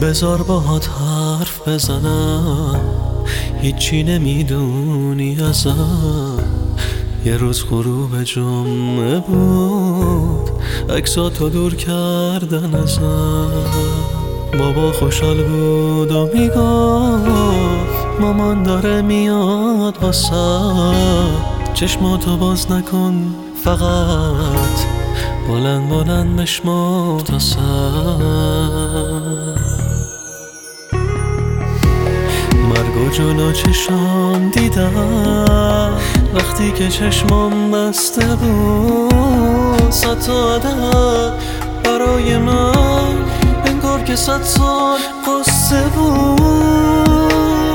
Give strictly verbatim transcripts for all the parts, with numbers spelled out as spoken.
بذار باهات حرف بزنم، هیچی نمیدونی ازم. یه روز غروب جمعه بود، عکساتو دور کردن ازم. بابا خوشحال بود و میگفت مامان داره میاد واسه. چشماتو باز نکن فقط، بلند بلند بشمار تا سر. مرگ و جلو چشام دیدم وقتی که چشمام بسته بود. صد تا عدد برای من انگار که صد سال قصه بود.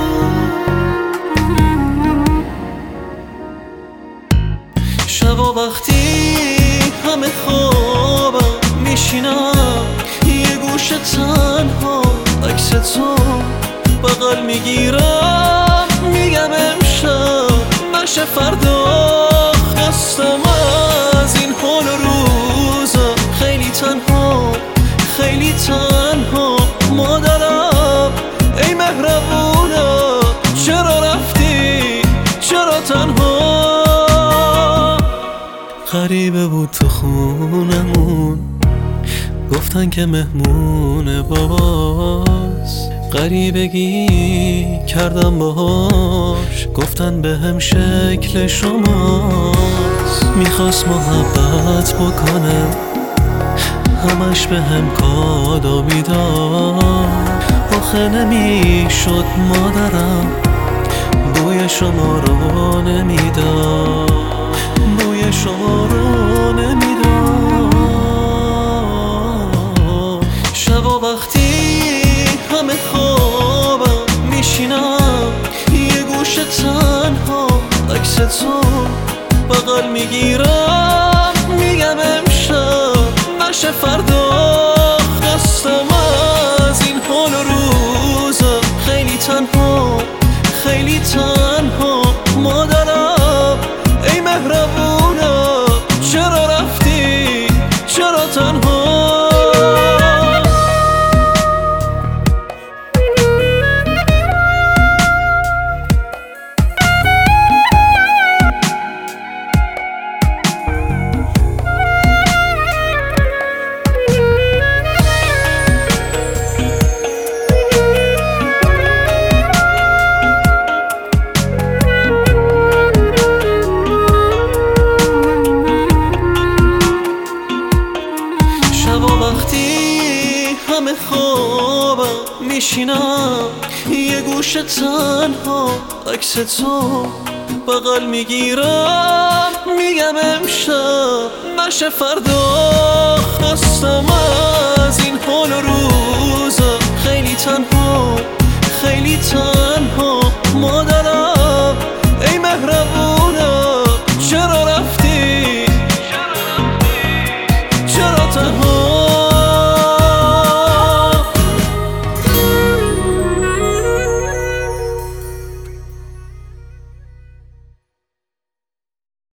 شبا وقتی همه خوابم میشینم یه گوشه تنها عکس تو بغل میگیرم، میگم امشب نشه فردا. خستم از این حال و روزم، خیلی تنها خیلی تنها. مادرم ای مهربونم چرا رفتی، چرا تنها؟ غریبه بود تو خونمون، گفتن که مهمون باباست. غریبگی کردم باهاش، گفتن به هم شکل شماست. میخواست محبت بکنه، همش به هم کادو میداد. آخه نمیشد مادرم بوی شما رو نمیداد، بوی شما رو نمیداد. شبا وقتی همه خوابم میشینم یه گوشه تنها عکس تو بغل میگیرم، میگم امشب نشه فردا. خستم از این حال و روزم، خیلی تنها خیلی تنها. مادرم ای مهربونم چرا رفتی، چرا تنها؟ همه خوابم میشینم یه گوشه تنها عکس تو بغل میگیرم، میگم امشب نشه فردا. خستم از این